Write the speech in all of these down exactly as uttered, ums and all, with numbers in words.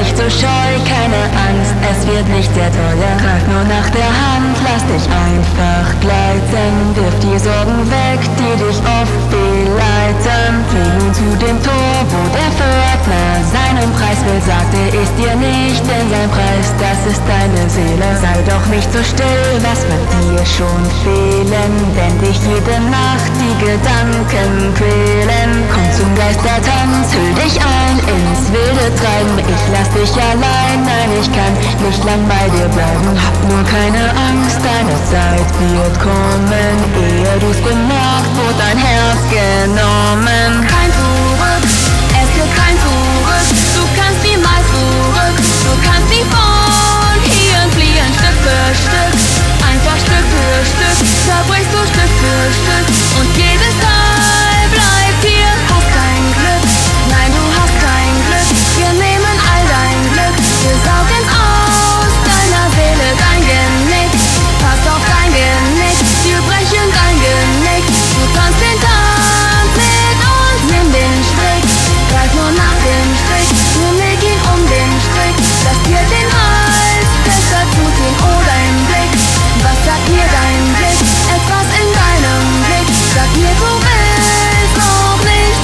nicht so scheu, keine Angst, es wird nicht sehr teuer. Greif nur nach der Hand, lass dich einfach gleiten. Wirf die Sorgen weg, die dich oft beleiten. Geh nun zu dem Tor, wo der Pförtner seinen Preis will. Sagte ich dir nicht, denn sein Preis, das ist deine Seele. Sei doch nicht so still, was wird dir schon fehlen? Wenn dich jede Nacht die Gedanken quälen. Komm zum Geistertanz, hüll dich ein ins wilde Treiben. Ich lass dich allein, nein, ich kann nicht lang bei dir bleiben. Hab nur keine Angst, deine Zeit wird kommen. Ehe du's bemerkt, wird dein Herz genommen. Kein Zurück, es gibt kein Zurück. Du kannst niemals zurück. Du kannst nie von hier fliehen, Stück für Stück. Einfach Stück für Stück, zerbrichst du Stück für Stück. Und jedes Teil bleibt hier. Hast kein Glück, nein, du hast kein Glück. Wir nehmen all dein Glück, wir saugen aus deiner Seele dein Genick. Pass auf dein Genick, wir brechen dein Genick. Du kannst den Tanz mit uns, nimm den Strick. Greif nur nach dem Strick, wir leg ihn um den Strick. Lass dir den Hals, besser tut ihn oder im Blick. Was sagt mir dein Blick? Etwas in deinem Blick. Sag mir, du willst noch nicht.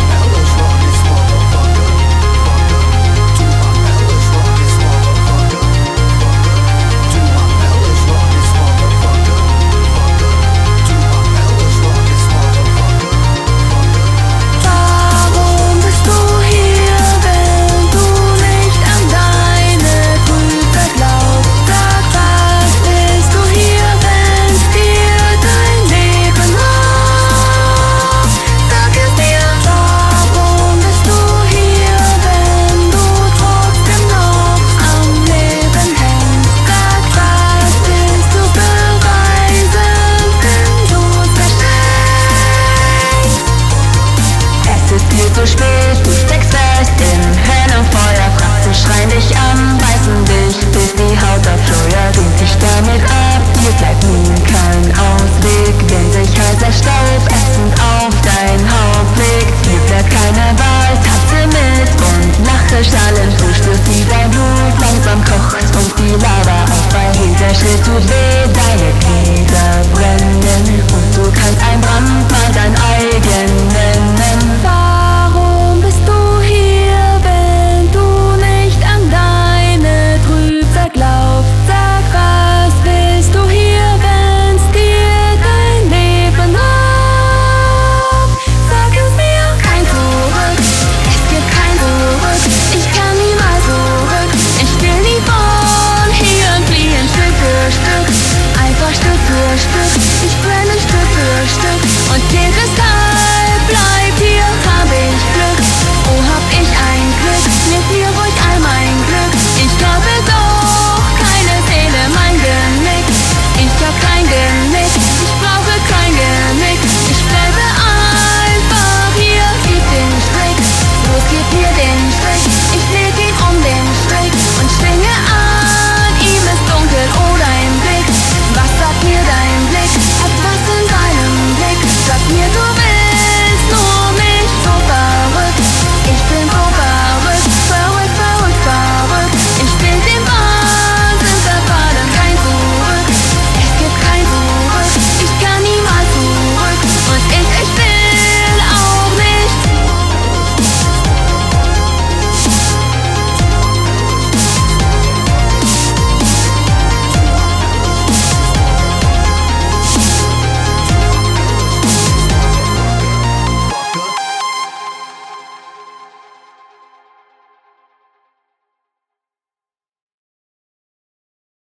Warum bist du hier, wenn du nicht an deine Brüder glaubst? Sag, was bist du hier, wenn's dir dein Leben raubt? Sag es mir. Warum bist du hier, wenn du trotzdem noch am Leben hängst? Sag, was willst du beweisen, wenn du's versteckst? Es ist viel zu spät, du steckst fest im Höllenfeuer. Fratzen schreien dich an, beißen dich, bis die Haut erfleuert. Dehnt dich damit ab, dir bleibt nun kein Ausweg. Wenn sich heißer Staub ätzend auf dein Haupt legt, dir bleibt keine Wahl, tanze mit und lache schallend. Du spürst, wie dein Blut langsam kocht und die Lava auf, weil jeder Schritt tut weh.